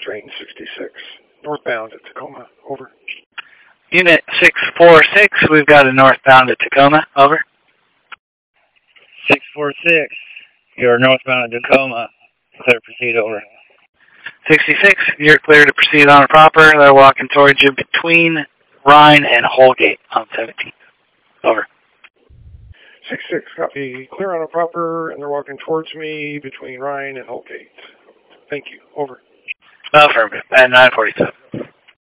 train 66, northbound at Tacoma, over. Unit 646, we've got a northbound at Tacoma, over. 646, you're northbound at Tacoma, clear to proceed, over. 66, you're clear to proceed on a proper. They're walking towards you between Rhine and Holgate on 17th. Over. 66, copy. Clear on a proper, and they're walking towards me between Rhine and Holgate. Thank you. Over. Affirmative. At 947.